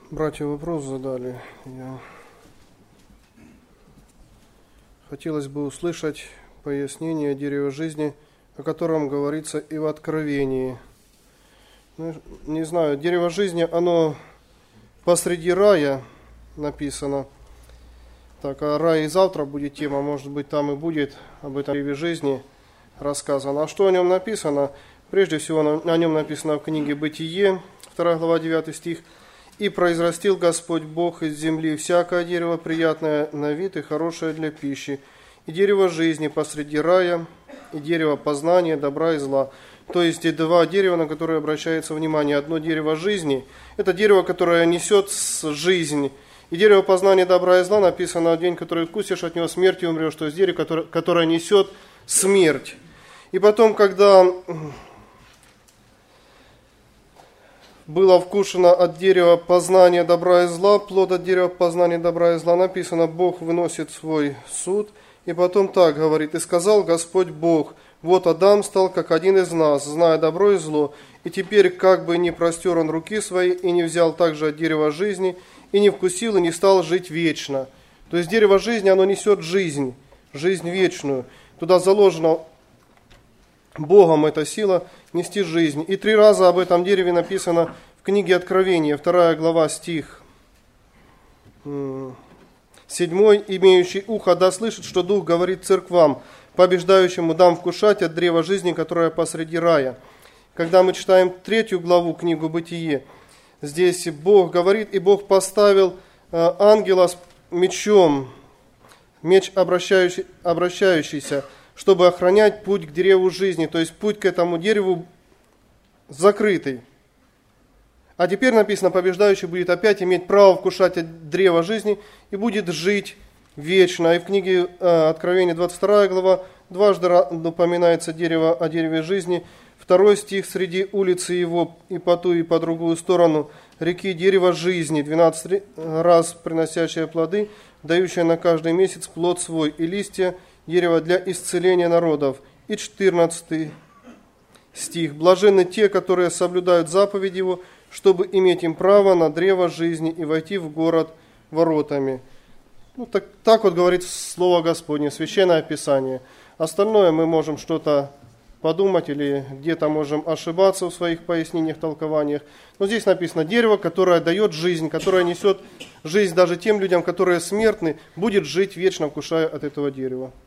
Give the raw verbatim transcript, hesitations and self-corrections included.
Братья вопрос задали. Я... Хотелось бы услышать пояснение о дереве жизни, о котором говорится и в Откровении. Ну, не знаю, дерево жизни, оно посреди рая написано. Так, а рай и завтра будет тема, может быть, там и будет об этом дереве жизни рассказано. А что о нем написано? Прежде всего, о нем написано в книге «Бытие», вторая глава, девятый стих. «И произрастил Господь Бог из земли всякое дерево, приятное на вид и хорошее для пищи, и дерево жизни посреди рая, и дерево познания добра и зла». То есть и два дерева, на которые обращается внимание. Одно дерево жизни, это дерево, которое несет жизнь. И дерево познания добра и зла написано: в день, который вкусишь от него, смертью умрешь. То есть дерево, которое, которое несет смерть. И потом, когда было вкушено от дерева познания добра и зла, плод от дерева познания добра и зла, написано: Бог выносит свой суд. И потом так говорит: «И сказал Господь Бог: вот Адам стал как один из нас, зная добро и зло, и теперь как бы не простер он руки свои, и не взял также от дерева жизни, и не вкусил, и не стал жить вечно». То есть дерево жизни, оно несет жизнь, жизнь вечную. Туда заложена Богом эта сила нести жизнь. И три раза об этом дереве написано в книге Откровения, вторая глава, стих седьмой. «Имеющий ухо да слышит, что Дух говорит церквам, побеждающему дам вкушать от древа жизни, которое посреди рая». Когда мы читаем третью главу, книгу «Бытие», здесь Бог говорит: «И Бог поставил ангела с мечом, меч обращающий, обращающийся, чтобы охранять путь к древу жизни», то есть путь к этому дереву закрытый. А теперь написано: побеждающий будет опять иметь право вкушать от древа жизни и будет жить вечно. И в книге Откровения, двадцать вторая глава, дважды упоминается дерево о дереве жизни. Второй стих: «Среди улицы его и по ту, и по другую сторону реки дерево жизни, двенадцать раз приносящее плоды, дающее на каждый месяц плод свой, и листья дерево для исцеления народов». И четырнадцатый стих: «Блаженны те, которые соблюдают заповедь его, чтобы иметь им право на древо жизни и войти в город воротами». Ну, так, так вот говорит Слово Господне, Священное Писание. Остальное мы можем что-то подумать или где-то можем ошибаться в своих пояснениях, толкованиях. Но здесь написано: дерево, которое дает жизнь, которое несет жизнь даже тем людям, которые смертны, будет жить вечно, вкушая от этого дерева.